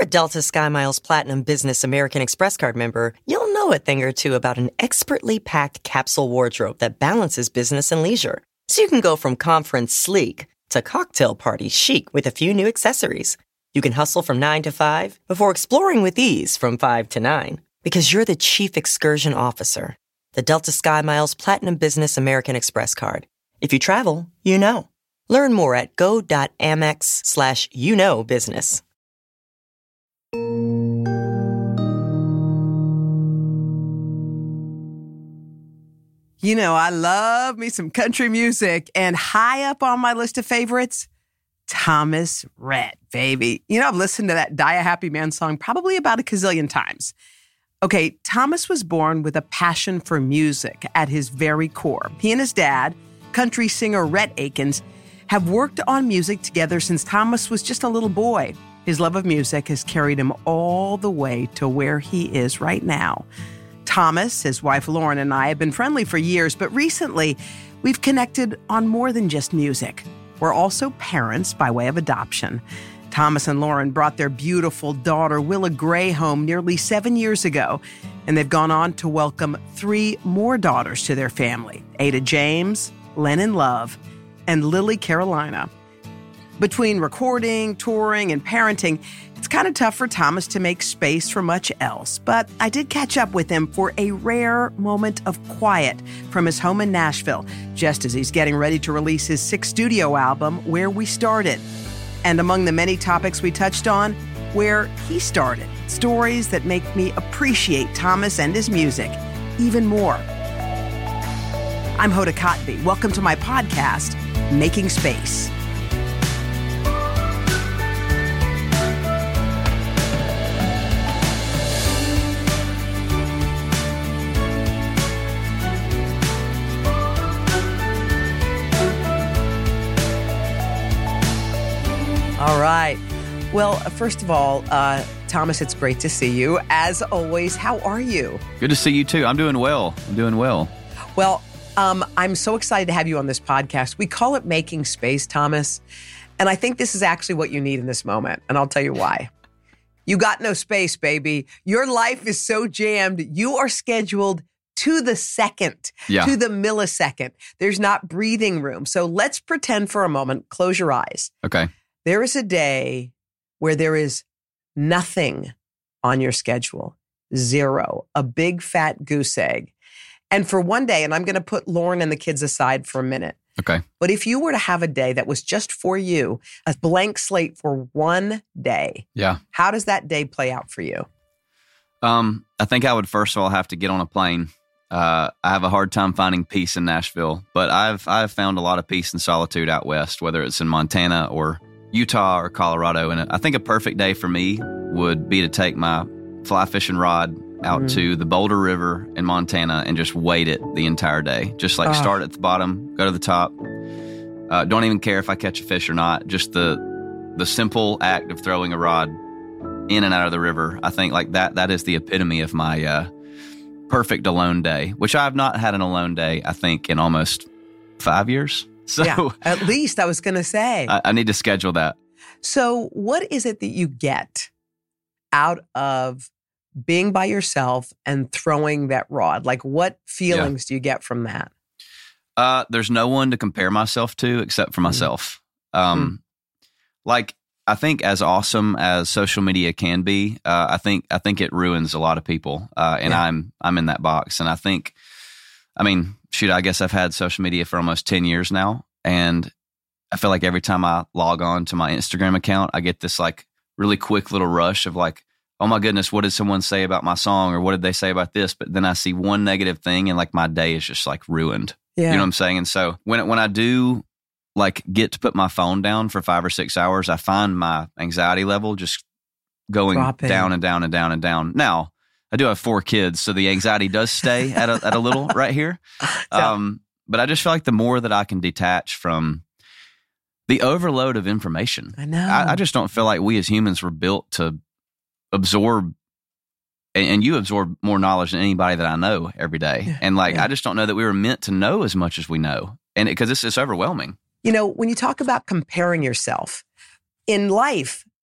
a Delta SkyMiles Platinum Business American Express card member, you'll know a thing or two about an expertly packed capsule wardrobe that balances business and leisure. So you can go from conference sleek to cocktail party chic with a few new accessories. You can hustle from 9 to 5 before exploring with ease from 5 to 9. Because you're the chief excursion officer. The Delta SkyMiles Platinum Business American Express card. If you travel, you know. Learn more at go.amex/business. You know, I love me some country music, and high up on my list of favorites, Thomas Rhett, baby. You know, I've listened to that Die a Happy Man song probably about a gazillion times. Okay, Thomas was born with a passion for music at his very core. He and his dad, country singer Rhett Akins, have worked on music together since Thomas was just a little boy. His love of music has carried him all the way to where he is right now. Thomas, his wife Lauren, and I have been friendly for years, but recently we've connected on more than just music. We're also parents by way of adoption. Thomas and Lauren brought their beautiful daughter, Willa Gray, home nearly 7 years ago, and they've gone on to welcome 3 more daughters to their family, Ada James, Lennon Love, and Lily Carolina. Between recording, touring, and parenting, it's kind of tough for Thomas to make space for much else, but I did catch up with him for a rare moment of quiet from his home in Nashville, just as he's getting ready to release his 6th studio album, Where We Started. And among the many topics we touched on, where he started, stories that make me appreciate Thomas and his music even more. I'm Hoda Kotb. Welcome to my podcast, Making Space. All right. Well, first of all, Thomas, it's great to see you. As always, how are you? Good to see you, too. I'm doing well. Well, I'm so excited to have you on this podcast. We call it Making Space, Thomas. And I think this is actually what you need in this moment. And I'll tell you why. You got no space, baby. Your life is so jammed. You are scheduled to the second, to the millisecond. There's not breathing room. So let's pretend for a moment, close your eyes. Okay. There is a day where there is nothing on your schedule. 0. A big fat goose egg. And for one day, and I'm going to put Lauren and the kids aside for a minute. Okay. But if you were to have a day that was just for you, a blank slate for one day, how does that day play out for you? I think I would first of all have to get on a plane. I have a hard time finding peace in Nashville, but I've found a lot of peace and solitude out west, whether it's in Montana or Utah or Colorado. And I think a perfect day for me would be to take my fly fishing rod out to the Boulder River in Montana and just wade it the entire day. Just like start at the bottom, go to the top. Don't even care if I catch a fish or not. Just the simple act of throwing a rod in and out of the river. I think like that is the epitome of my perfect alone day, which I have not had an alone day, I think, in almost 5 years. So at least I was going to say. I need to schedule that. So what is it that you get out of being by yourself and throwing that rod? Like what feelings do you get from that? There's no one to compare myself to except for myself. Like I think as awesome as social media can be, I think it ruins a lot of people. And I'm in that box. And I guess I've had social media for almost 10 years now. And I feel like every time I log on to my Instagram account, I get this like really quick little rush of like, oh my goodness, what did someone say about my song? Or what did they say about this? But then I see one negative thing and like my day is just like ruined. Yeah. You know what I'm saying? And so when I do like get to put my phone down for 5 or 6 hours, I find my anxiety level just going down and down and down and down. Now, I do have 4 kids, so the anxiety does stay at a little right here. But I just feel like the more that I can detach from the overload of information, I know. I just don't feel like we as humans were built to absorb, and you absorb more knowledge than anybody that I know every day. And I just don't know that we were meant to know as much as we know. And because it's overwhelming. You know, when you talk about comparing yourself in life,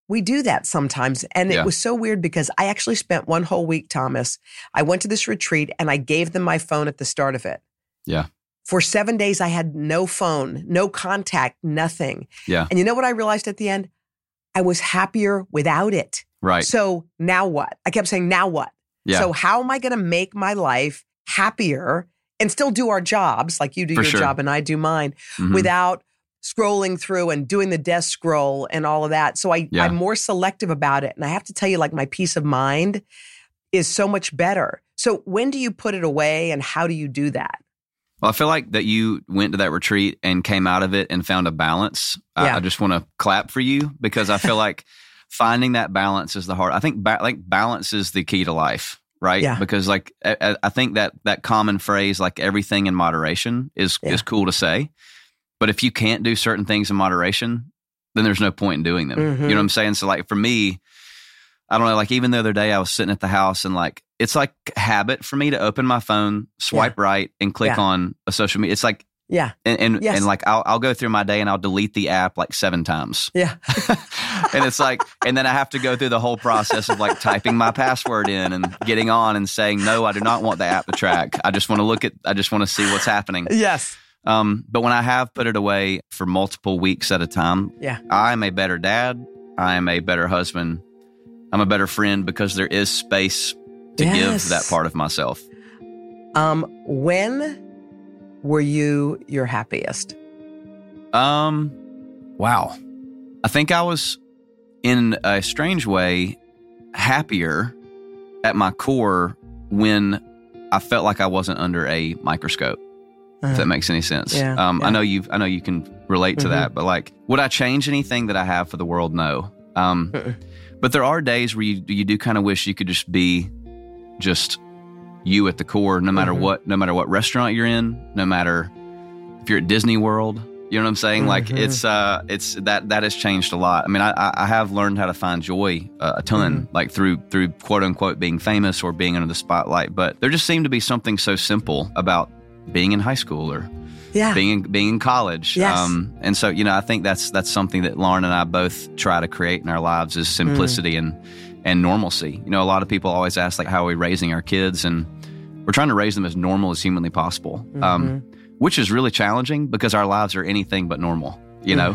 We do that sometimes. And Yeah. it was so weird because I actually spent one whole week, Thomas. I went to this retreat and I gave them my phone at the start of it. Yeah. For 7 days, I had no phone, no contact, nothing. Yeah. And you know what I realized at the end? I was happier without it. Right. So now what? I kept saying, now what? Yeah. So how am I going to make my life happier and still do our jobs, like you do For your sure. job and I do mine, Mhm. without scrolling through and doing the desk scroll and all of that. So Yeah. I'm more selective about it. And I have to tell you, like, my peace of mind is so much better. So when do you put it away and how do you do that? Well, I feel like that you went to that retreat and came out of it and found a balance. Yeah. I just want to clap for you because I feel like finding that balance is the hard. I think balance is the key to life, right? Yeah. Because like I think that common phrase, like everything in moderation, is cool to say. But if you can't do certain things in moderation, then there's no point in doing them. Mhm. You know what I'm saying? So like for me, I don't know, like even the other day I was sitting at the house and like, it's like habit for me to open my phone, swipe right and click Yeah. on a social media. It's like, Yeah. and Yes. like I'll go through my day and I'll delete the app like 7 times. Yeah. And it's like, and then I have to go through the whole process of like typing my password in and getting on and saying, no, I do not want the app to track. I just want to see what's happening. Yes. But when I have put it away for multiple weeks at a time, Yeah. I am a better dad. I am a better husband. I'm a better friend because there is space to Yes. give that part of myself. When were you your happiest? Wow. I think I was, in a strange way, happier at my core when I felt like I wasn't under a microscope. If that makes any sense. Yeah, yeah. I know you can relate to that, but like, would I change anything that I have for the world? No. But there are days where you do kind of wish you could just be just you at the core, no matter what restaurant you're in, no matter if you're at Disney World. You know what I'm saying? Like it's that has changed a lot. I mean, I have learned how to find joy a ton, like through quote unquote being famous or being under the spotlight. But there just seemed to be something so simple about being in high school or being in college. Yes. And so, you know, I think that's something that Lauren and I both try to create in our lives is simplicity and normalcy. You know, a lot of people always ask, like, how are we raising our kids? And we're trying to raise them as normal as humanly possible, which is really challenging because our lives are anything but normal, you know?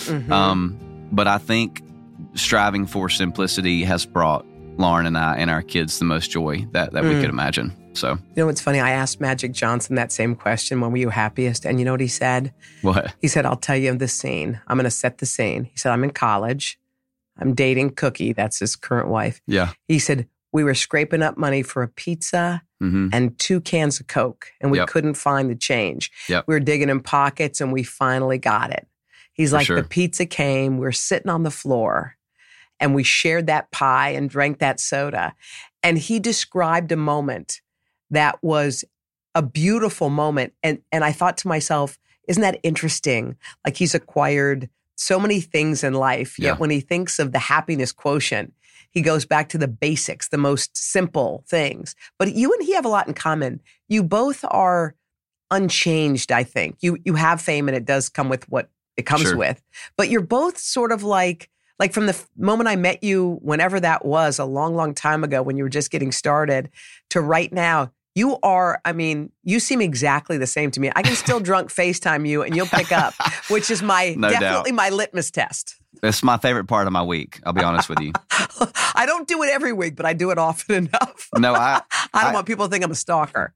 But I think striving for simplicity has brought Lauren and I and our kids the most joy that we could imagine. So, You know what's funny? I asked Magic Johnson that same question, when were you happiest? And you know what he said? what? He said, I'll tell you the scene. I'm going to set the scene. He said, I'm in college. I'm dating Cookie. That's his current wife. Yeah. He said, we were scraping up money for a pizza and 2 cans of Coke, and we couldn't find the change. Yep. We were digging in pockets, and we finally got it. He's like, sure. the pizza came. We're sitting on the floor, and we shared that pie and drank that soda. And he described a moment that was a beautiful moment. And I thought to myself, isn't that interesting? Like, he's acquired so many things in life, yet when he thinks of the happiness quotient, he goes back to the basics, the most simple things. But you and he have a lot in common. You both are unchanged, I think. You have fame, and it does come with what it comes with. But you're both sort of like from the moment I met you, whenever that was, a long, long time ago when you were just getting started, to right now, you are, I mean, you seem exactly the same to me. I can still drunk FaceTime you and you'll pick up, which is definitely my litmus test. It's my favorite part of my week. I'll be honest with you. I don't do it every week, but I do it often enough. No, I don't want people to think I'm a stalker.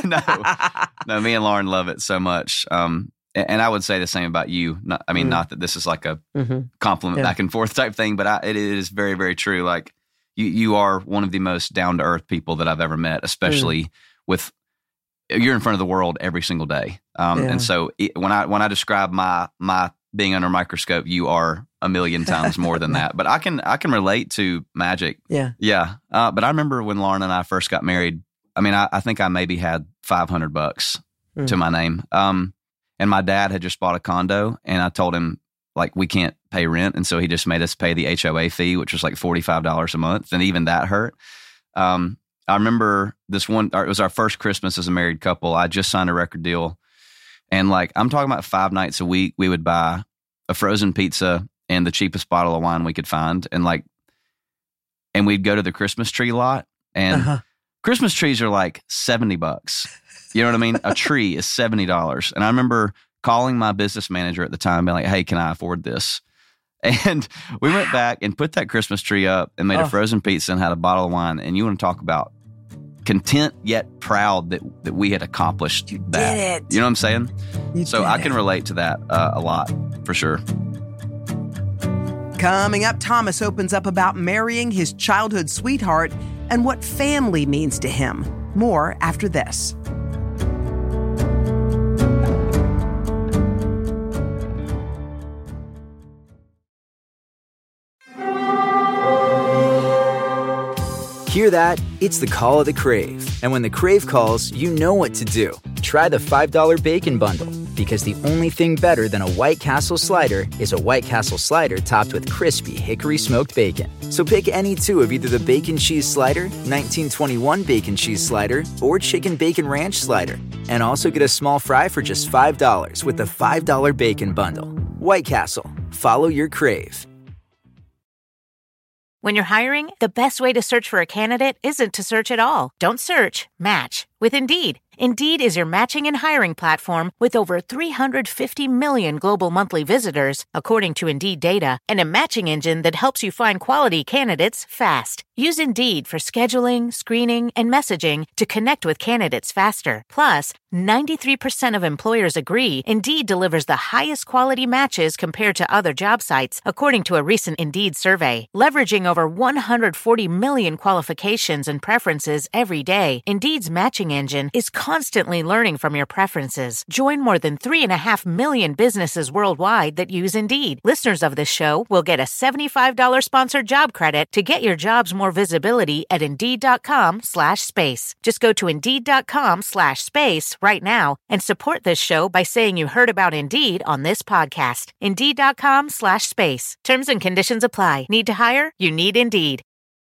No, me and Lauren love it so much. And I would say the same about you. Not that this is like a compliment back and forth type thing, but it is very, very true. Like you are one of the most down to earth people that I've ever met, especially you're in front of the world every single day. And so when I describe my being under a microscope, you are a million times more than that. But I can relate to Magic. Yeah. Yeah. But I remember when Lauren and I first got married, I mean, I think I maybe had $500 to my name. And my dad had just bought a condo, and I told him, like, we can't pay rent. And so he just made us pay the HOA fee, which was like $45 a month. And even that hurt. I remember it was our first Christmas as a married couple. I just signed a record deal. And like, I'm talking about 5 nights a week, we would buy a frozen pizza and the cheapest bottle of wine we could find. And we'd go to the Christmas tree lot, and Christmas trees are like $70. You know what I mean? A tree is $70. And I remember calling my business manager at the time, being like, hey, can I afford this? And we went back and put that Christmas tree up and made a frozen pizza and had a bottle of wine. And you want to talk about content yet proud that we had accomplished You that. did it. You know what I'm saying? You So did I it. can relate to that a lot, for sure. Coming up, Thomas opens up about marrying his childhood sweetheart and what family means to him. More after this. Hear that? It's the call of the Crave. And when the Crave calls, you know what to do. Try the $5 Bacon Bundle, because the only thing better than a White Castle slider is a White Castle slider topped with crispy hickory smoked bacon. So pick any two of either the Bacon Cheese Slider, 1921 Bacon Cheese Slider, or Chicken Bacon Ranch Slider. And also get a small fry for just $5 with the $5 Bacon Bundle. White Castle. Follow your Crave. When you're hiring, the best way to search for a candidate isn't to search at all. Don't search, match with Indeed. Indeed is your matching and hiring platform with over 350 million global monthly visitors, according to Indeed data, and a matching engine that helps you find quality candidates fast. Use Indeed for scheduling, screening, and messaging to connect with candidates faster. Plus, 93% of employers agree Indeed delivers the highest quality matches compared to other job sites, according to a recent Indeed survey. Leveraging over 140 million qualifications and preferences every day, Indeed's matching engine is constantly learning from your preferences. Join more than 3.5 million businesses worldwide that use Indeed. Listeners of this show will get a $75 sponsored job credit to get your jobs more visibility at Indeed.com/space. Just go to Indeed.com/space right now and support this show by saying you heard about Indeed on this podcast. Indeed.com/space. Terms and conditions apply. Need to hire? You need Indeed.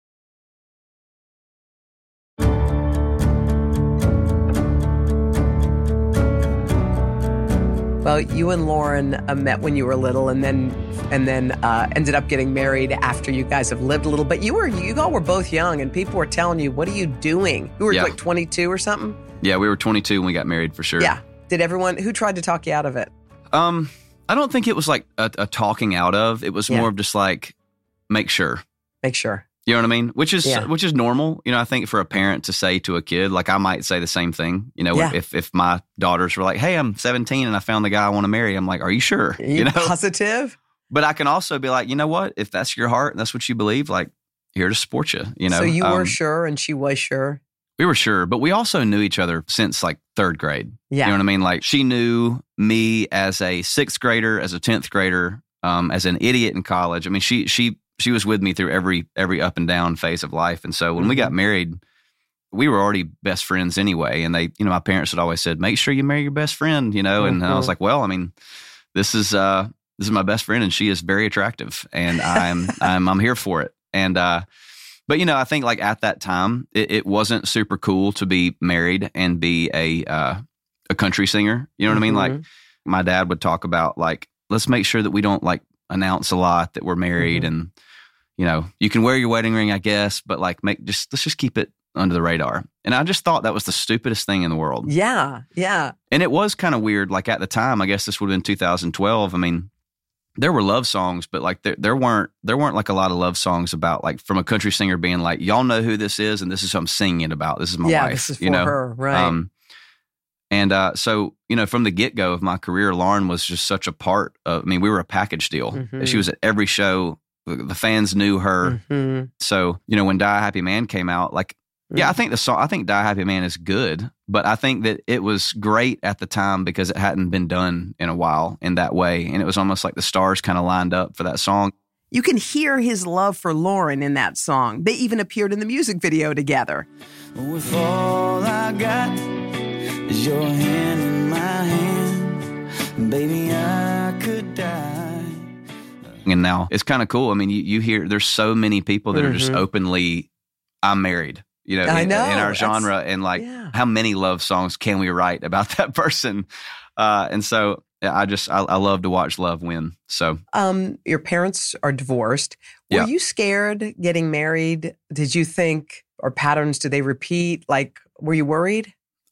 Well, you and Lauren met when you were little, and then ended up getting married after you guys have lived a little. But you all were both young, and people were telling you, "What are you doing?" You were like 22 or something. Yeah, we were 22 when we got married, for sure. Yeah. Who tried to talk you out of it? I don't think it was like a talking out of. It was more of just like, make sure. Make sure. You know what I mean? Which is normal. You know, I think for a parent to say to a kid, like I might say the same thing. You know, if my daughters were like, "Hey, I'm 17 and I found the guy I want to marry," I'm like, "Are you sure?" You know, positive. But I can also be like, you know what? If that's your heart and that's what you believe, like, here to support you. You know. So you were sure, and she was sure. We were sure, but we also knew each other since like third grade. Yeah. You know what I mean? Like she knew me as a sixth grader, as a 10th grader, as an idiot in college. I mean, she was with me through every up and down phase of life. And so when we got married, we were already best friends anyway. And they, my parents had always said, make sure you marry your best friend, and I was like, well, I mean, this is my best friend and she is very attractive and I'm here for it. And, but I think like at that time, it wasn't super cool to be married and be a country singer. You know what I mean? Like my dad would talk about like, let's make sure that we don't like announce a lot that we're married and, you can wear your wedding ring, I guess, but like let's just keep it under the radar. And I just thought that was the stupidest thing in the world. Yeah. Yeah. And it was kind of weird. Like at the time, I guess this would have been 2012. I mean, there were love songs, but like there weren't like a lot of love songs about like from a country singer being like, y'all know who this is. And this is who I'm singing about. This is my wife. This is for her. Right. So, from the get-go of my career, Lauren was just such a part of, we were a package deal. She was at every show. The fans knew her. So, when Die Happy Man came out, like, I think I think Die Happy Man is good, but I think that it was great at the time because it hadn't been done in a while in that way. And it was almost like the stars kind of lined up for that song. You can hear his love for Lauren in that song. They even appeared in the music video together. With all I got is your hand in my hand, baby, I could die. And now it's kind of cool. I mean, you hear there's so many people that are just openly, I'm married, I know. in our genre. And like, how many love songs can we write about that person? And so I love to watch love win. So, your parents are divorced. Were Yeah. you scared getting married? Did you think, or patterns, do they repeat? Like, were you worried?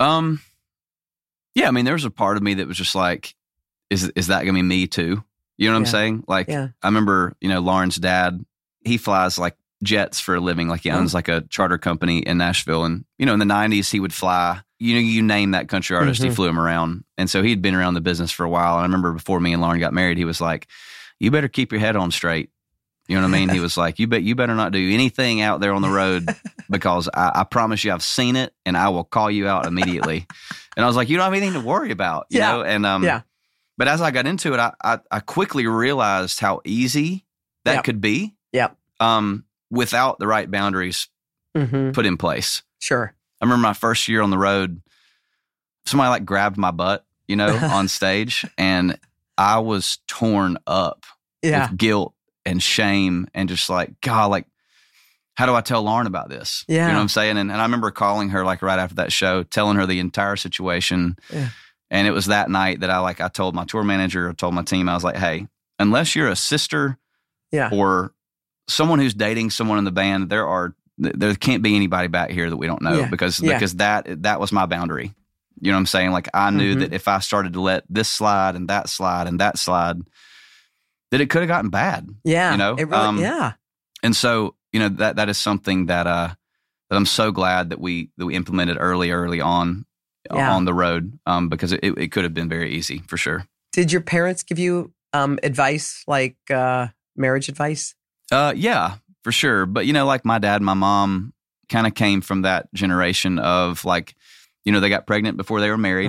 yeah, I mean, there was a part of me that was just like, is that going to be me too? You know what I'm Yeah. saying? Like, Yeah. I remember, Lauren's dad, he flies like jets for a living. Like he owns like a charter company in Nashville. And, in the 90s, he would fly, you name that country artist, he flew him around. And so he'd been around the business for a while. And I remember before me and Lauren got married, he was like, you better keep your head on straight. You know what I mean? He was like, you better not do anything out there on the road because I promise you I've seen it and I will call you out immediately. And I was like, you don't have anything to worry about, you know? And, Yeah. but as I got into it, I quickly realized how easy that Yep. could be. Yep. Without the right boundaries Mm-hmm. put in place. Sure. I remember my first year on the road, somebody like grabbed my butt, on stage, and I was torn up Yeah. with guilt and shame and just like, God, like, how do I tell Lauren about this? Yeah. You know what I'm saying? And I remember calling her like right after that show, telling her the entire situation. Yeah. And it was that night that I told my tour manager, I told my team, I was like, hey, unless you're a sister Yeah. or someone who's dating someone in the band, there can't be anybody back here that we don't know Yeah. because Yeah. that was my boundary. You know what I'm saying? Like I knew that if I started to let this slide and that slide and that slide, that it could have gotten bad. Yeah. It really, yeah. And so, that is something that I'm so glad that we implemented early on on the road because it could have been very easy for sure. Did your parents give you advice, like marriage advice? Yeah, for sure. But, like my dad and my mom kind of came from that generation of like, they got pregnant before they were married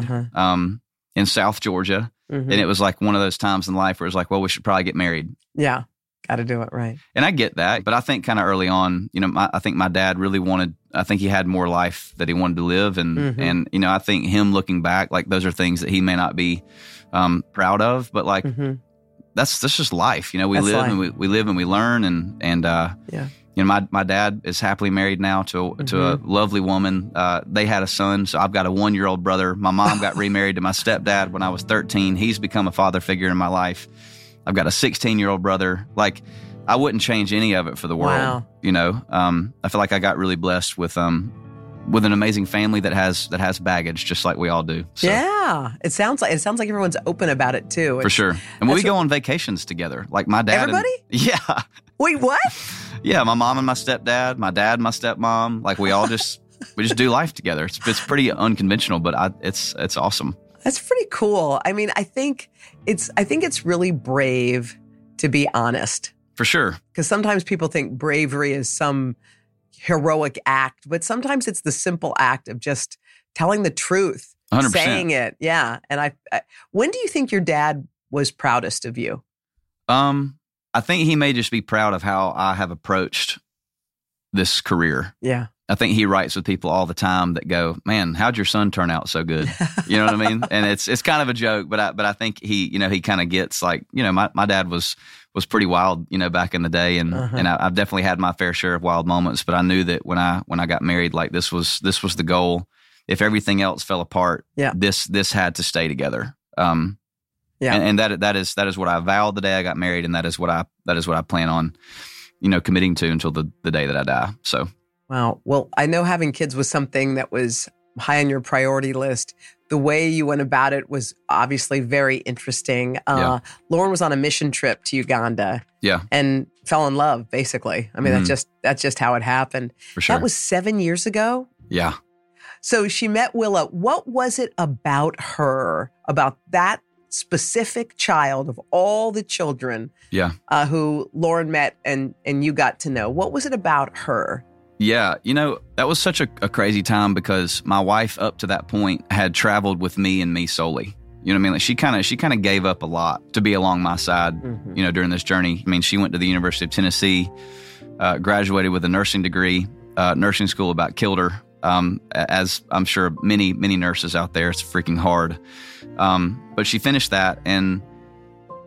in South Georgia. Mm-hmm. And it was like one of those times in life where it was like, well, we should probably get married. Yeah. Got to do it right. And I get that. But I think kind of early on, I think my dad really I think he had more life that he wanted to live. And, and I think him looking back, like those are things that he may not be proud of, but like, that's just life. We That's live life. and we live and we learn. And my dad is happily married now to a lovely woman. They had a son. So I've got a 1-year-old brother. My mom got remarried to my stepdad when I was 13. He's become a father figure in my life. I've got a 16-year-old brother. Like I wouldn't change any of it for the world. Wow. I feel like I got really blessed with an amazing family that has baggage, just like we all do. So, Yeah. It sounds like everyone's open about it too. for sure. And we go on vacations together, like my dad. Everybody? Yeah. Wait, what? Yeah, my mom and my stepdad, my dad, my stepmom, like we all just do life together. It's pretty unconventional, but it's awesome. That's pretty cool. I mean, I think it's really brave to be honest. For sure. Because sometimes people think bravery is some heroic act, but sometimes it's the simple act of just telling the truth, 100%. saying it. Yeah. And I when do you think your dad was proudest of you? I think he may just be proud of how I have approached this career. Yeah. I think he writes with people all the time that go, man, how'd your son turn out so good? You know what I mean? And it's kind of a joke, but I think he kind of gets like, my dad was pretty wild, back in the day. And, and I've definitely had my fair share of wild moments, but I knew that when I got married, like this was the goal. If everything else fell apart, this had to stay together. And that is what I vowed the day I got married. And that is what I plan on, committing to until the day that I die. So. Wow. Well, I know having kids was something that was high on your priority list. The way you went about it was obviously very interesting. Lauren was on a mission trip to Uganda. Yeah. And fell in love, basically. I mean, that's just how it happened. For sure. That was 7 years ago. Yeah. So she met Willa. What was it about her, about that specific child of all the children who Lauren met and you got to know? What was it about her? Yeah, that was such a crazy time because my wife up to that point had traveled with me and me solely. You know what I mean? Like she kind of gave up a lot to be along my side, during this journey. I mean, she went to the University of Tennessee, graduated with a nursing degree. Nursing school about killed her. As I'm sure many, many nurses out there, it's freaking hard. But she finished that, and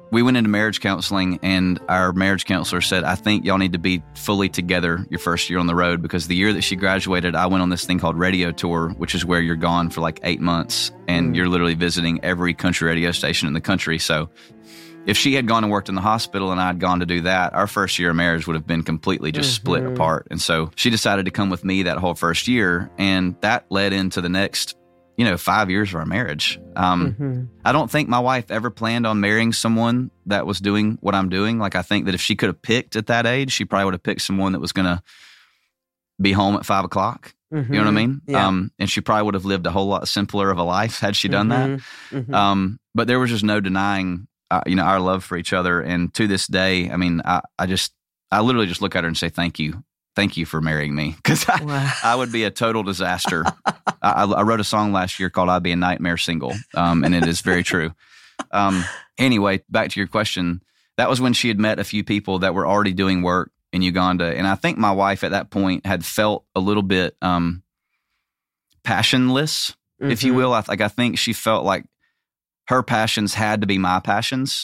we went into marriage counseling, and our marriage counselor said, I think y'all need to be fully together your first year on the road, because the year that she graduated, I went on this thing called radio tour, which is where you're gone for like 8 months and you're literally visiting every country radio station in the country. So if she had gone and worked in the hospital and I'd gone to do that, our first year of marriage would have been completely just split apart. And so she decided to come with me that whole first year, and that led into the next 5 years of our marriage. I don't think my wife ever planned on marrying someone that was doing what I'm doing. Like, I think that if she could have picked at that age, she probably would have picked someone that was going to be home at 5 o'clock. You know what I mean? Yeah. And she probably would have lived a whole lot simpler of a life had she done that. But there was just no denying, our love for each other. And to this day, I mean, I literally just look at her and say, thank you. Thank you for marrying me, because I would be a total disaster. I wrote a song last year called I'd Be a Nightmare Single, and it is very true. Anyway, back to your question. That was when she had met a few people that were already doing work in Uganda. And I think my wife at that point had felt a little bit passionless, if you will. I think she felt like her passions had to be my passions.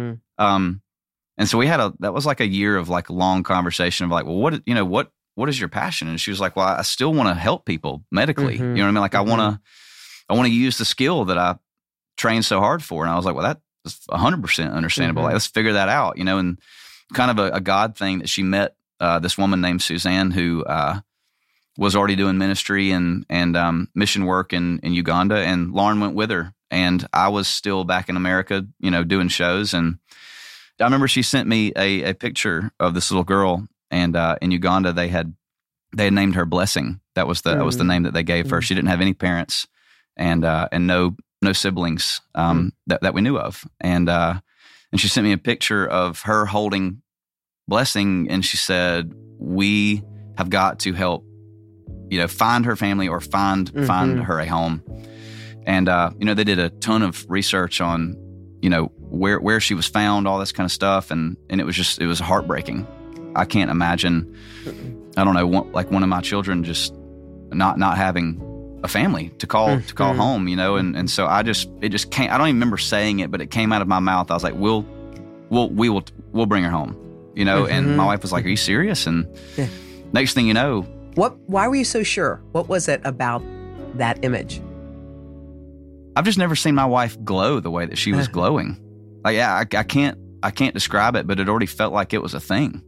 And so that was like a year of like long conversation of like, well, what is your passion? And she was like, well, I still want to help people medically. You know what I mean? Like, I want to use the skill that I trained so hard for. And I was like, well, that's 100% understandable. Like, let's figure that out, and kind of a God thing that she met this woman named Suzanne, who was already doing ministry and mission work in Uganda. And Lauren went with her, and I was still back in America, doing shows. And I remember she sent me a picture of this little girl, and in Uganda they had named her Blessing. That was the name that they gave her. She didn't have any parents, and no siblings that we knew of. And she sent me a picture of her holding Blessing, and she said, "We have got to help, find her family or find her a home." And they did a ton of research on where she was found, all this kind of stuff. And it was heartbreaking. I can't imagine, I don't know, one of my children just not having a family to call home, and so it just came. I don't even remember saying it, but it came out of my mouth. I was like, we'll bring her home, and my wife was like, are you serious? And next thing you know. Why were you so sure? What was it about that image? I've just never seen my wife glow the way that she was glowing. Like, yeah, I can't describe it, but it already felt like it was a thing,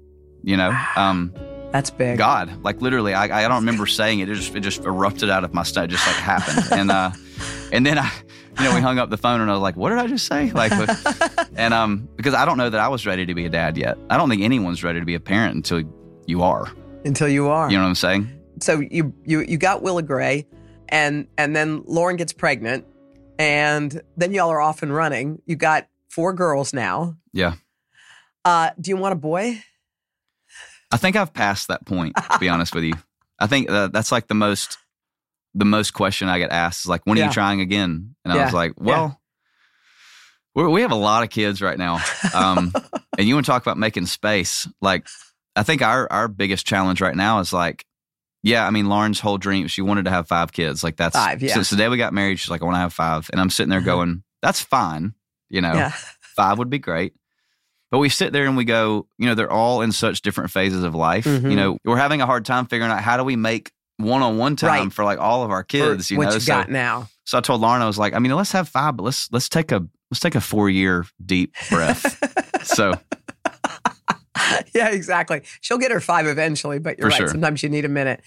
That's big. God, like literally, I don't remember saying it. It just erupted out of my stomach, just like happened. And then we hung up the phone, and I was like, what did I just say? Like, and because I don't know that I was ready to be a dad yet. I don't think anyone's ready to be a parent until you are. Until you are. You know what I'm saying? So you got Willa Gray, and then Lauren gets pregnant. And then y'all are off and running. You got 4 girls now. Yeah. Do you want a boy? I think I've passed that point, to be honest with you. I think that's like the most question I get asked is like, when are you trying again? And I was like, well, we have a lot of kids right now. And you want to talk about making space. Like, I think our biggest challenge right now is like, Lauren's whole dream, she wanted to have 5 kids. Like, that's 5, yeah. Since the day we got married, she's like, I want to have 5. And I'm sitting there going, that's fine. 5 would be great. But we sit there and we go, they're all in such different phases of life. We're having a hard time figuring out how do we make one-on-one time for like all of our kids. What you got now. So I told Lauren, I was like, let's have 5, but let's take a 4-year deep breath. So. Yeah, exactly. She'll get her 5 eventually, but you're right. Sure. Sometimes you need a minute.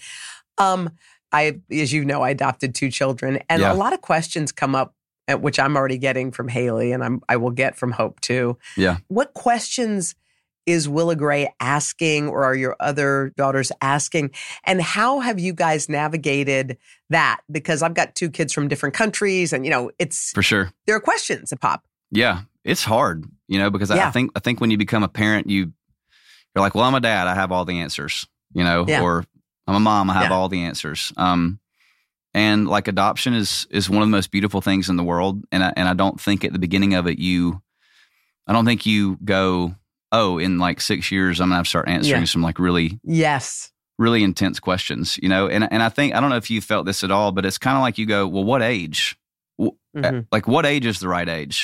As you know, I adopted 2 children, and a lot of questions come up, which I'm already getting from Haley, and I will get from Hope too. Yeah. What questions is Willa Gray asking, or are your other daughters asking? And how have you guys navigated that? Because I've got 2 kids from different countries, and it's for sure there are questions that pop. Yeah, it's hard, because I think when you become a parent, you're like, well, I'm a dad, I have all the answers, or I'm a mom, I have all the answers. And like adoption is one of the most beautiful things in the world. And I don't think at the beginning of it, I don't think you go, oh, in like 6 years, I'm going to have to start answering some like really intense questions, And I think, I don't know if you felt this at all, but it's kind of like you go, well, what age? Like what age is the right age?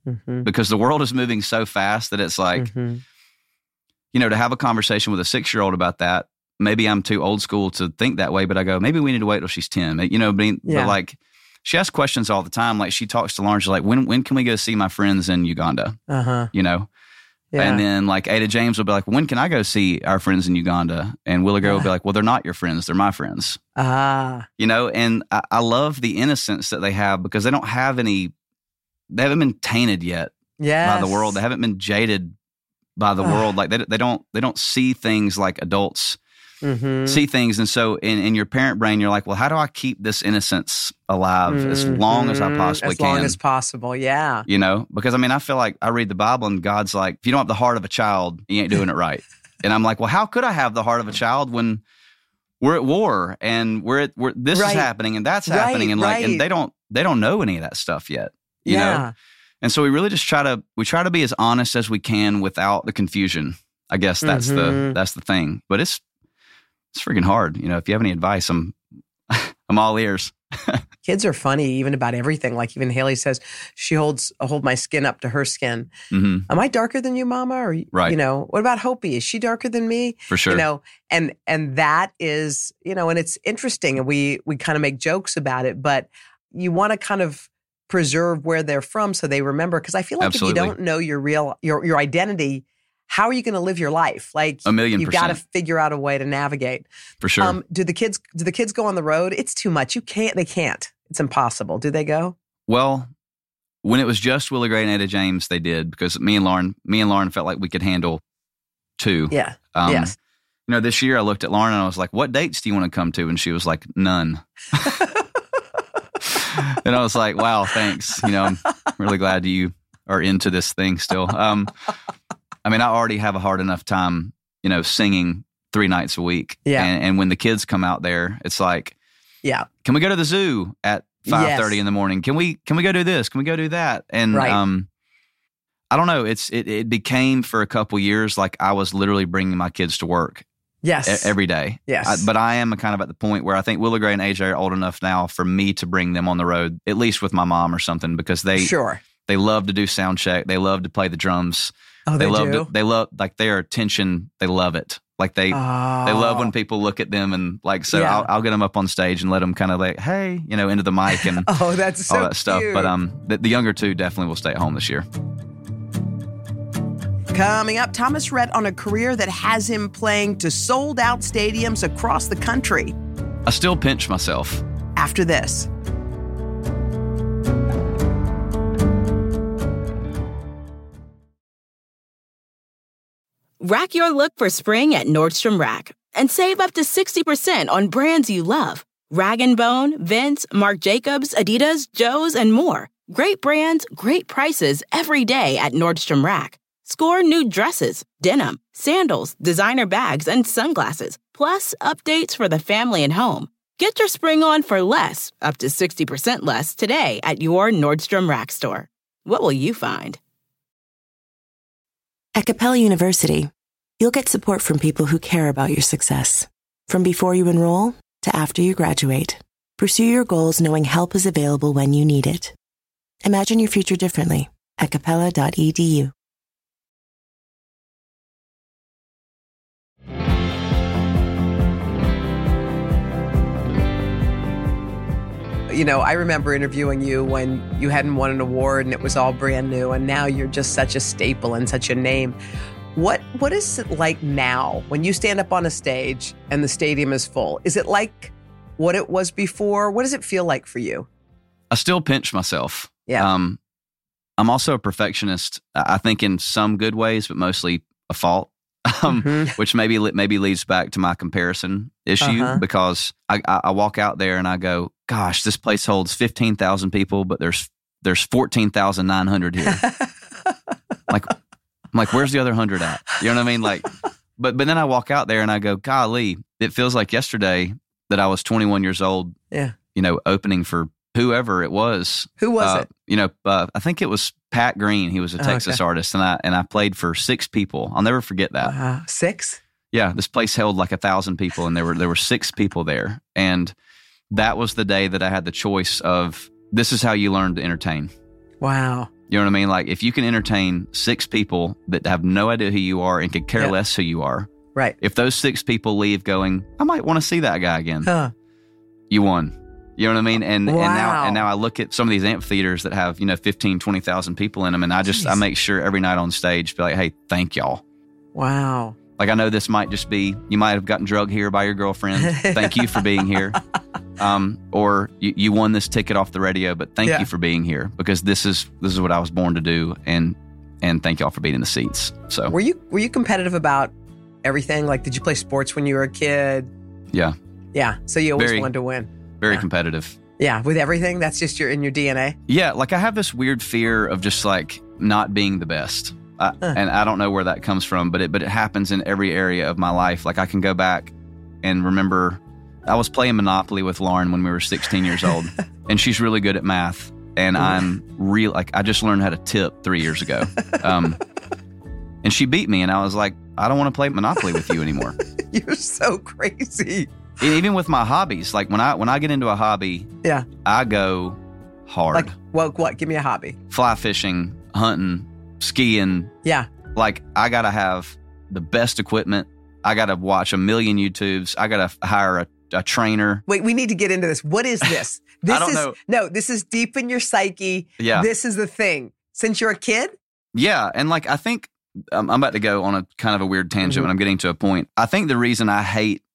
because the world is moving so fast that it's like, you know, to have a conversation with a 6-year-old about that, maybe I'm too old school to think that way, but I go, maybe we need to wait till she's 10, you know, but like she asks questions all the time. Like she talks to Lauren, she's like, when can we go see my friends in Uganda? You know? Yeah. And then like Ada James will be like, when can I go see our friends in Uganda? And Willa Girl will be like, well, they're not your friends. They're my friends. You know, and I love the innocence that they have because they don't have they haven't been tainted yet by the world. They haven't been jaded by the world. Like they don't see things like adults see things. And so in your parent brain, you're like, well, how do I keep this innocence alive as long as I possibly can? As long as possible, yeah. You know, because I mean, I feel like I read the Bible and God's like, if you don't have the heart of a child, you ain't doing it right. And I'm like, well, how could I have the heart of a child when we're at war and this is happening and that's happening and like, and they don't know any of that stuff yet, you know? And so we really just try to be as honest as we can without the confusion. I guess that's the thing. But it's freaking hard. You know, if you have any advice, I'm all ears. Kids are funny even about everything. Like even Haley says, she hold my skin up to her skin. Am I darker than you, Mama? Or, you know, what about Hopi? Is she darker than me? For sure. You know, and that is, you know, and it's interesting and we kind of make jokes about it, but you want to kind of preserve where they're from so they remember. Because I feel like if you don't know your identity, how are you going to live your life? Like 1,000,000%. You've got to figure out a way to navigate. For sure. Do the kids go on the road? It's too much. They can't. It's impossible. Do they go? Well, when it was just Willa Gray and Ada James, they did because me and Lauren felt like we could handle 2. Yeah. Yes. You know, this year I looked at Lauren and I was like, what dates do you want to come to? And she was like, none. And I was like, wow, thanks. You know, I'm really glad you are into this thing still. I mean, I already have a hard enough time, you know, singing 3 nights a week. Yeah. And when the kids come out there, it's like, can we go to the zoo at 5:30 in the morning? Can we go do this? Can we go do that? And I don't know. It became for a couple years like I was literally bringing my kids to work. Yes. Every day. Yes. But I am kind of at the point where I think Willa Gray and AJ are old enough now for me to bring them on the road, at least with my mom or something, because they love to do sound check. They love to play the drums. Oh, they do? They love, like, their attention. They love it. Like, they love when people look at them and, like, so I'll get them up on stage and let them kind of like, hey, you know, into the mic and that's all so that stuff. cute. But the younger 2 definitely will stay at home this year. Coming up, Thomas Rhett on a career that has him playing to sold-out stadiums across the country. I still pinch myself. After this. Rack your look for spring at Nordstrom Rack and save up to 60% on brands you love. Rag & Bone, Vince, Marc Jacobs, Adidas, Joe's, and more. Great brands, great prices every day at Nordstrom Rack. Score new dresses, denim, sandals, designer bags, and sunglasses, plus updates for the family and home. Get your spring on for less, up to 60% less, today at your Nordstrom Rack store. What will you find? At Capella University, you'll get support from people who care about your success. From before you enroll to after you graduate, pursue your goals knowing help is available when you need it. Imagine your future differently at capella.edu. You know, I remember interviewing you when you hadn't won an award and it was all brand new, and now you're just such a staple and such a name. What is it like now when you stand up on a stage and the stadium is full? Is it like what it was before? What does it feel like for you? I still pinch myself. Yeah. I'm also a perfectionist, I think in some good ways, but mostly a fault. Which maybe leads back to my comparison issue because I walk out there and I go, gosh, this place holds 15,000 people, but there's 14,900 here. I'm like, where's the other 100 at? You know what I mean? Like, but then I walk out there and I go, golly, it feels like yesterday that I was 21 years old. Yeah. You know, opening for whoever it was. Who was it? You know, I think it was Pat Green. He was a Texas artist, and I played for 6 people. I'll never forget that. 6? Yeah, this place held like 1,000 people, and there were 6 people there, and that was the day that I had the choice of this is how you learn to entertain. Wow. You know what I mean? Like if you can entertain 6 people that have no idea who you are and could care less who you are. Right. If those 6 people leave going, I might want to see that guy again. You won. You know what I mean? And now I look at some of these amphitheaters that have, 15, 20,000 people in them. And I make sure every night on stage, be like, hey, thank y'all. Wow. Like, I know this might just be, you might have gotten drugged here by your girlfriend. Thank you for being here. Or you won this ticket off the radio, but thank you for being here because this is what I was born to do. And thank y'all for being in the seats. So were you competitive about everything? Like, did you play sports when you were a kid? Yeah. Yeah. So you always wanted to win. Very competitive. Yeah. With everything, that's just in your DNA. Yeah. Like I have this weird fear of just like not being the best. And I don't know where that comes from, but it happens in every area of my life. Like I can go back and remember I was playing Monopoly with Lauren when we were 16 years old, and she's really good at math. And I'm I just learned how to tip 3 years ago. And she beat me, and I was like, I don't want to play Monopoly with you anymore. You're so crazy. And even with my hobbies, like when I get into a hobby, I go hard. Like what? Give me a hobby. Fly fishing, hunting, skiing. Yeah. Like I gotta have the best equipment. I gotta watch a million YouTubes. I gotta hire a trainer. Wait, we need to get into this. What is this? I don't know. No, this is deep in your psyche. Yeah. This is the thing. Since you're a kid? Yeah. And like, I think I'm about to go on a kind of a weird tangent when I'm getting to a point. I think the reason I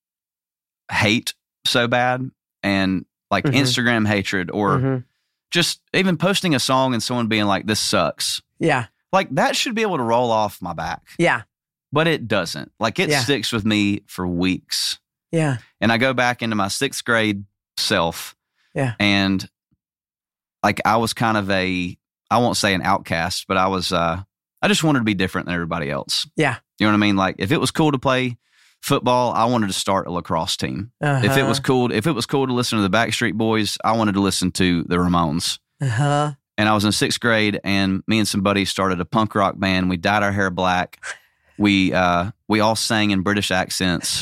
hate so bad and like Instagram hatred or just even posting a song and someone being like, this sucks. Yeah. Like that should be able to roll off my back. Yeah. But it doesn't. Like it sticks with me for weeks. Yeah. And I go back into my 6th grade self. Yeah. And like I was kind of I won't say an outcast, but I was I just wanted to be different than everybody else. Yeah. You know what I mean? Like if it was cool to play football, I wanted to start a lacrosse team. If it was cool to listen to the Backstreet Boys, I wanted to listen to the Ramones. And I was in 6th grade, and me and some buddies started a punk rock band. We dyed our hair black. We all sang in British accents.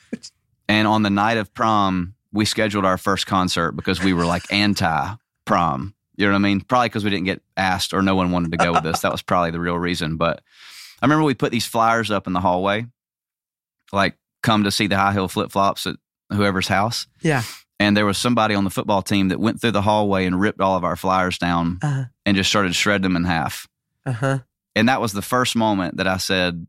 And on the night of prom, we scheduled our first concert because we were like anti-prom. You know what I mean? Probably because we didn't get asked or no one wanted to go with us. That was probably the real reason. But I remember we put these flyers up in the hallway, like come to see the high heel flip-flops at whoever's house. Yeah. And there was somebody on the football team that went through the hallway and ripped all of our flyers down and just started shredding them in half. And that was the first moment that I said,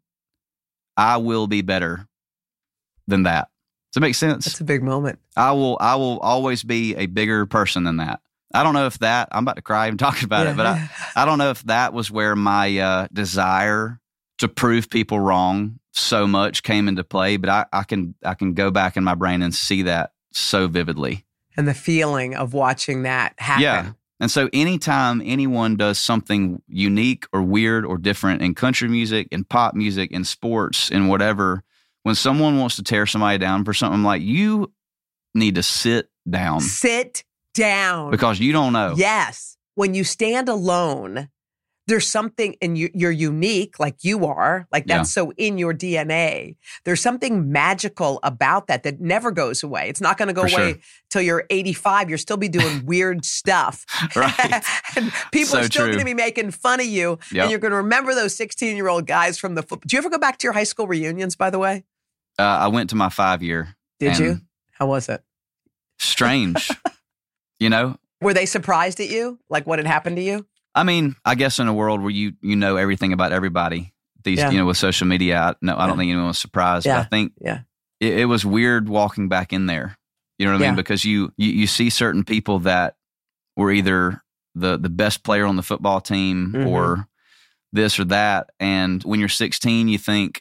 I will be better than that. Does it make sense? That's a big moment. I will always be a bigger person than that. I don't know if that, I'm about to cry even talking about it, but I don't know if that was where my desire to prove people wrong so much came into play, but I can go back in my brain and see that so vividly. And the feeling of watching that happen. Yeah. And so anytime anyone does something unique or weird or different in country music, in pop music, in sports, in whatever, when someone wants to tear somebody down for something, I'm like, you need to sit down. Sit down. Because you don't know. Yes. When you stand alone, there's something, and you're unique like you are, like that's so in your DNA. There's something magical about that never goes away. It's not going to go away till you're 85. You'll still be doing weird stuff. Right. And people are still going to be making fun of you. Yep. And you're going to remember those 16-year-old guys from the football. Do you ever go back to your high school reunions, by the way? I went to my 5-year. Did you? How was it? Strange. You know? Were they surprised at you? Like what had happened to you? I mean, I guess in a world where you know everything about everybody, with social media, I don't think anyone was surprised. Yeah. But I think it was weird walking back in there. You know what I mean? Because you see certain people that were either the best player on the football team or this or that. And when you're 16, you think,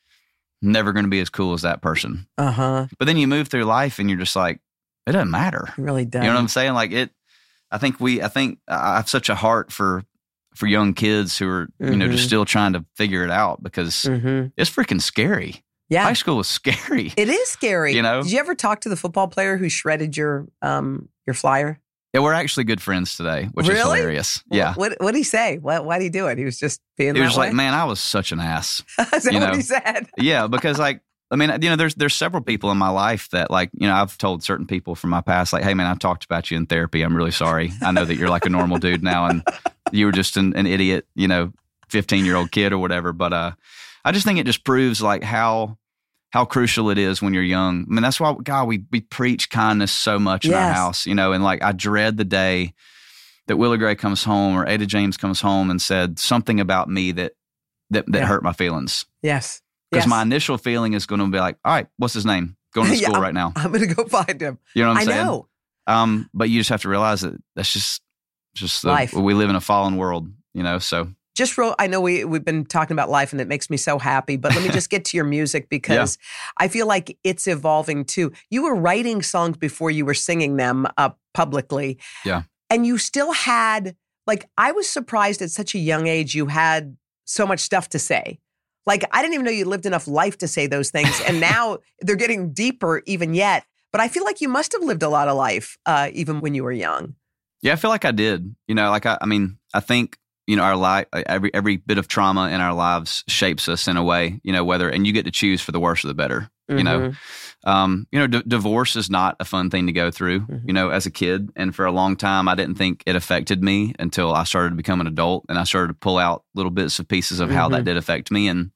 never going to be as cool as that person. But then you move through life and you're just like, it doesn't matter. It really does. You know what I'm saying? Like I think I have such a heart for young kids who are, just still trying to figure it out because it's freaking scary. Yeah. High school was scary. It is scary. You know? Did you ever talk to the football player who shredded your flyer? Yeah, we're actually good friends today, which is hilarious. Yeah. What did he say? Why did he do it? He was just being He was like, man, I was such an ass. Is that what he said? Yeah, because like, I mean, there's several people in my life that like, I've told certain people from my past, like, hey man, I talked about you in therapy. I'm really sorry. I know that you're like a normal dude now. And you were just an idiot, 15-year-old kid or whatever. But I just think it just proves like how crucial it is when you're young. I mean, that's why, God, we preach kindness so much in our house, and like I dread the day that Willie Gray comes home or Ada James comes home and said something about me that hurt my feelings. Yes. Because my initial feeling is going to be like, all right, what's his name? Going to school right now. I'm going to go find him. You know what I'm saying? I know. But you just have to realize that that's just life. We live in a fallen world, so. Just real, I know we've been talking about life and it makes me so happy, but let me just get to your music because I feel like it's evolving too. You were writing songs before you were singing them publicly. Yeah. And you still had, like, I was surprised at such a young age you had so much stuff to say. Like, I didn't even know you lived enough life to say those things. And now they're getting deeper even yet. But I feel like you must have lived a lot of life even when you were young. Yeah, I feel like I did. I think, our life, every bit of trauma in our lives shapes us in a way, and you get to choose for the worse or the better, divorce is not a fun thing to go through, as a kid. And for a long time, I didn't think it affected me until I started to become an adult and I started to pull out little bits of pieces of how that did affect me. And,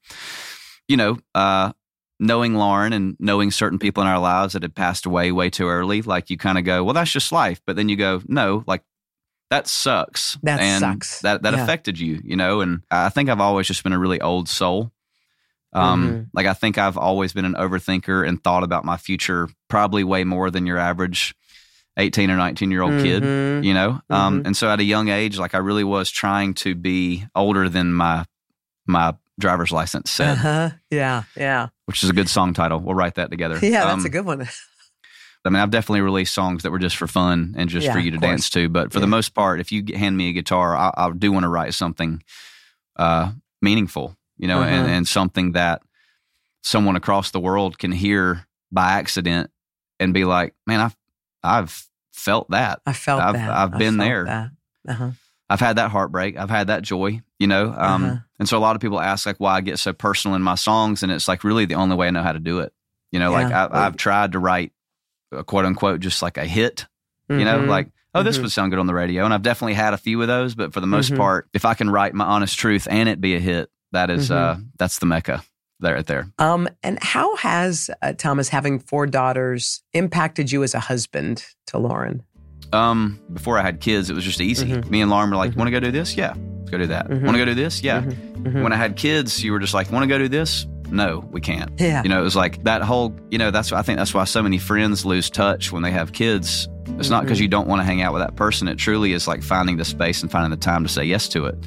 knowing Lauren and knowing certain people in our lives that had passed away way too early, like you kind of go, well, that's just life. But then you go, no, like, that sucks. That sucks. That affected you, and I think I've always just been a really old soul. Like I think I've always been an overthinker and thought about my future probably way more than your average 18 or 19-year-old kid, and so at a young age, like I really was trying to be older than my driver's license said. Yeah. Which is a good song title. We'll write that together. Yeah, that's a good one. I mean, I've definitely released songs that were just for fun and just for you to dance to. But for the most part, if you hand me a guitar, I do want to write something meaningful, and something that someone across the world can hear by accident and be like, man, I've felt that. I've been there. I've had that heartbreak. I've had that joy, And so a lot of people ask like why I get so personal in my songs. And it's like really the only way I know how to do it. Like I've tried to write a quote unquote, just like a hit, like, oh, this would sound good on the radio. And I've definitely had a few of those, but for the most part, if I can write my honest truth and it be a hit, that is, that's the Mecca right there. And how has Thomas having 4 daughters impacted you as a husband to Lauren? Before I had kids, it was just easy. Me and Lauren were like, want to go do this? Yeah. Let's go do that. Want to go do this? Yeah. When I had kids, you were just like, want to go do this? No, we can't. Yeah. It was like that whole, I think that's why so many friends lose touch when they have kids. It's not because you don't want to hang out with that person. It truly is like finding the space and finding the time to say yes to it.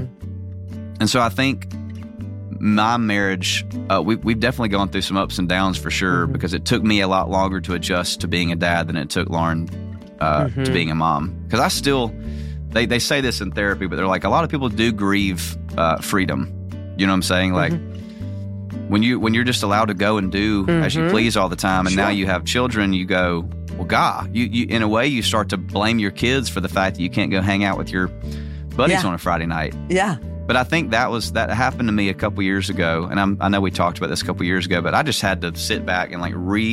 And so I think my marriage, we've definitely gone through some ups and downs for sure, because it took me a lot longer to adjust to being a dad than it took Lauren to being a mom. Because I still, they say this in therapy, but they're like, a lot of people do grieve freedom. You know what I'm saying? Like, when you're just allowed to go and do as you please all the time, and now you have children, you go, well, God, you in a way you start to blame your kids for the fact that you can't go hang out with your buddies on a Friday night. Yeah. But I think that happened to me a couple years ago, and I know we talked about this a couple years ago, but I just had to sit back and like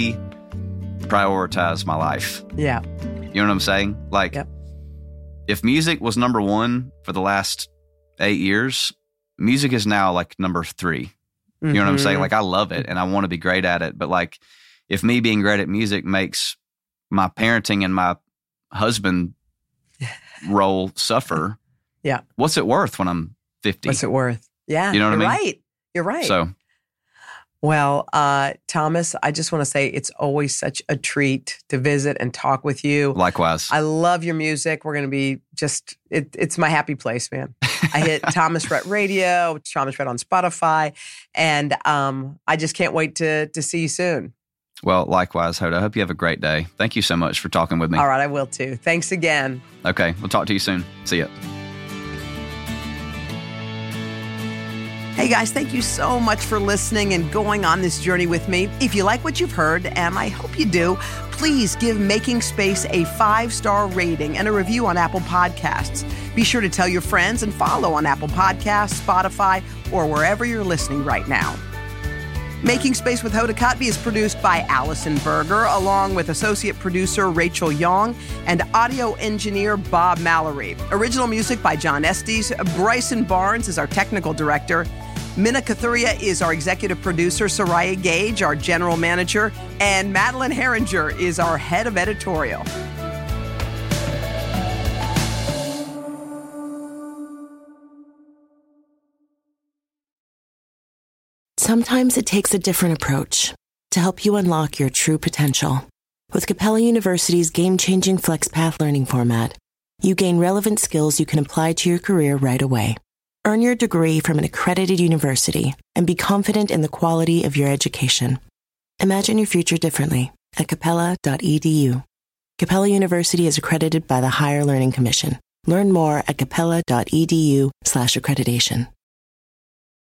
prioritize my life. Yeah. You know what I'm saying? Like, if music was number 1 for the last 8 years, music is now like number 3. You know what I'm saying? Like, I love it and I want to be great at it. But like, if me being great at music makes my parenting and my husband role suffer, what's it worth when I'm 50? What's it worth? Yeah. You know what I mean? Right. You're right. So, well, Thomas, I just want to say it's always such a treat to visit and talk with you. Likewise. I love your music. We're going to be it's my happy place, man. I hit Thomas Rhett Radio, Thomas Rhett on Spotify, and I just can't wait to see you soon. Well, likewise, Hoda. I hope you have a great day. Thank you so much for talking with me. All right, I will too. Thanks again. Okay, we'll talk to you soon. See ya. Hey guys, thank you so much for listening and going on this journey with me. If you like what you've heard, and I hope you do, please give Making Space a 5-star rating and a review on Apple Podcasts. Be sure to tell your friends and follow on Apple Podcasts, Spotify, or wherever you're listening right now. Making Space with Hoda Kotb is produced by Allison Berger, along with associate producer Rachel Young and audio engineer Bob Mallory. Original music by John Estes. Bryson Barnes is our technical director. Minna Kathuria is our executive producer. Soraya Gage, our general manager. And Madeline Herringer is our head of editorial. Sometimes it takes a different approach to help you unlock your true potential. With Capella University's game-changing FlexPath learning format, you gain relevant skills you can apply to your career right away. Earn your degree from an accredited university and be confident in the quality of your education. Imagine your future differently at capella.edu. Capella University is accredited by the Higher Learning Commission. Learn more at capella.edu/accreditation.